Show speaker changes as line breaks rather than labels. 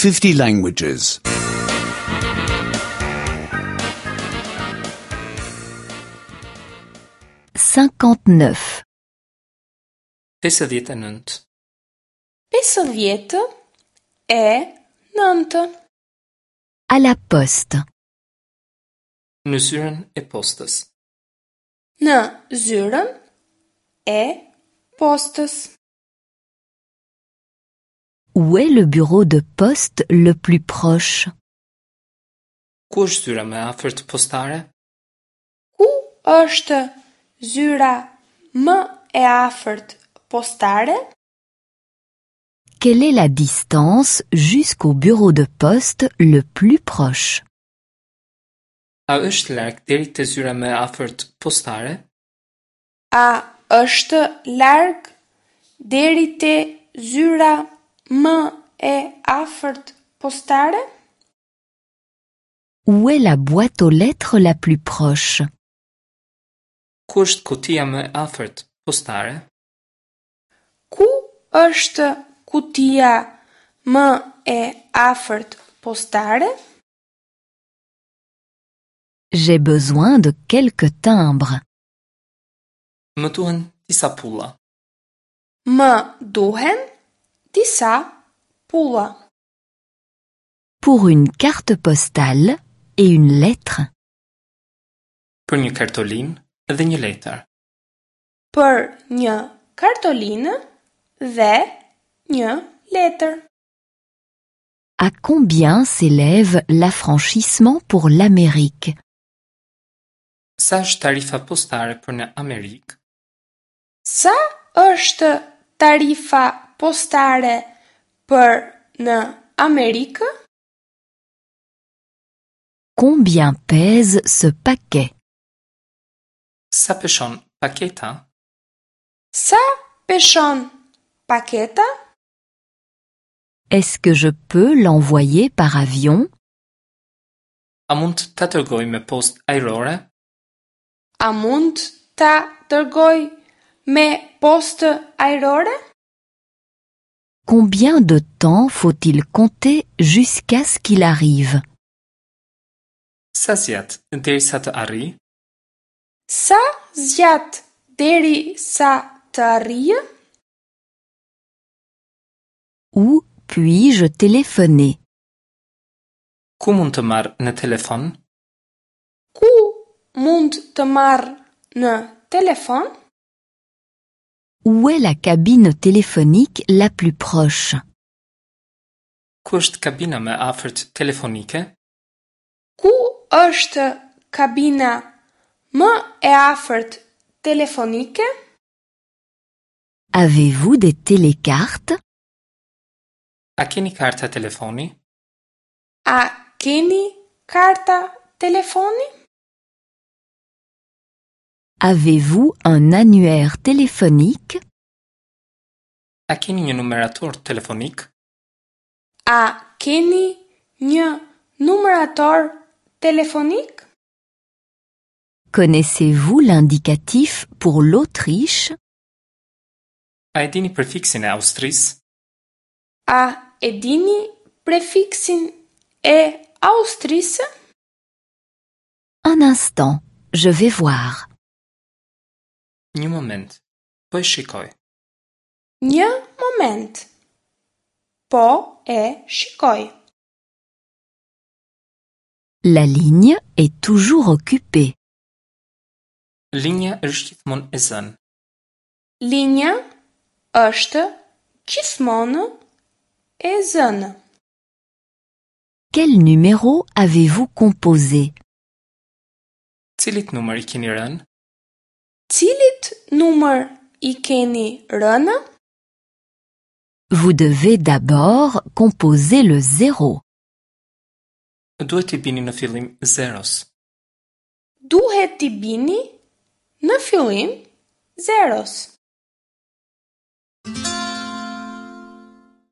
50 languages.
59.
59.
59.
À la poste.
Në zyrën e postës.
Në zyrën e postës.
Où est le bureau de poste le plus proche?
Ku është zyra më afërt postare?
Ku është zyra më e afërt postare?
Quelle est la distance jusqu'au bureau de poste le plus proche?
A është larg deri te zyra më e afërt postare?
A është larg deri te zyra më e afërt postare?
Où est la boîte aux lettres la plus proche?
Ku është kutia më e afërt postare?
Ku është kutia më e afërt postare?
J'ai besoin de quelques timbres.
Më duhen disa pulla.
Më duhen disa pulla.
Pour une carte postale et une lettre.
Për një kartolinë dhe një letër.
Për një kartolinë dhe një letër.
À combien s'élève l'affranchissement pour l'Amérique?
Sa është tarifa postare për në Amerikë?
Sa është tarifa postare për në Amerikë?
Combien pèse ce paquet?
Sa peshon paketa?
Sa peshon paketa?
Est-ce que je peux l'envoyer par avion?
A mund ta dërgoj me postë ajrore?
A mund ta dërgoj me postë ajrore?
Combien de temps faut-il compter jusqu'à ce qu'il arrive?
Sa zjat derisa të arrijë?
Sa zjat deri sa të arrijë?
Où puis-je téléphoner?
Ku mund të marr në telefon?
Ku mund të marr në telefon?
Où est la cabine téléphonique la plus proche?
Ku është kabina më afërt telefonike?
Ku është kabina më e afërt telefonike?
Avez-vous des télécartes?
A keni karta telefoni?
A keni karta telefoni?
Avez-vous un annuaire téléphonique?
A keni një numerator telefonik?
A keni një numerator telefonik?
Connaissez-vous l'indicatif pour l'Autriche?
A e dini prefiksin e Austrisë?
A e dini prefiksin e Austrisë?
Un instant, je vais voir.
Një moment. Po e shikoj.
Një moment. Po e shikoj.
La ligne est toujours occupée.
Linja është gjithmonë e zënë.
Linja është gjithmonë e zënë.
Quel numéro avez-vous composé?
Cilit numër i keni rënë?
Cilit numër i keni rënë?
Vous devez d'abord composer le 0.
Duhet t'i bini në fillim zeros.
Duhet t'i bini në fillim zeros.